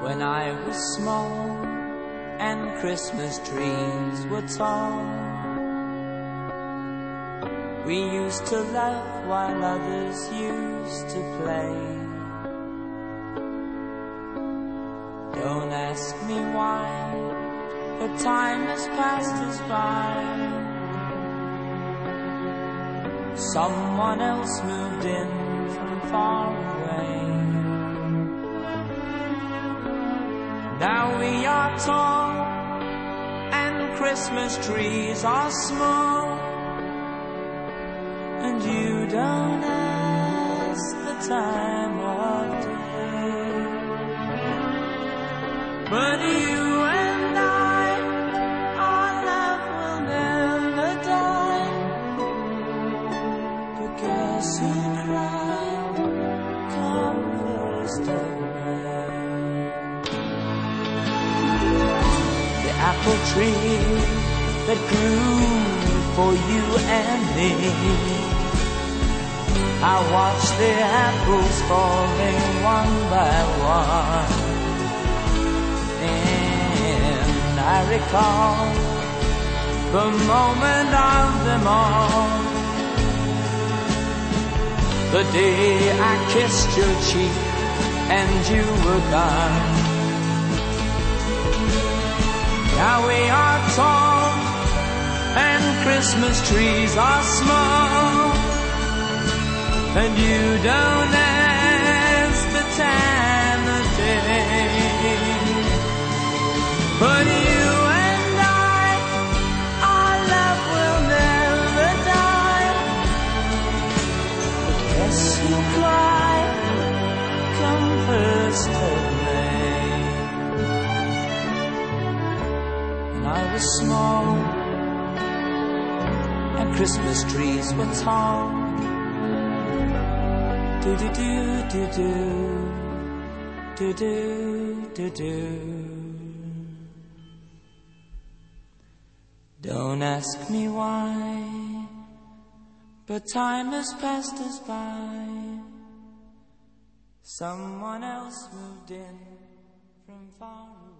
when I was small and Christmas trees were tall. We used to laugh while others used to play. Don't ask me why, but time has passed us by. Someone else moved in from far away. Now we are tall and Christmas trees are small, and you don't ask the time of day. But you and I, our love will never die. But guess who cried come first of May? The apple tree that grew for you and me. I watched the apples falling one by one, and I recall the moment of them all, the day I kissed your cheek and you were gone. Now we are tall and Christmas trees are small, and you don't ask the time of day. But you and I, our love will never die. But guess who cried come first of May? When I was small and Christmas trees were tall, do do do do do do do do. Don't ask me why, but time has passed us by. Someone else moved in from far away.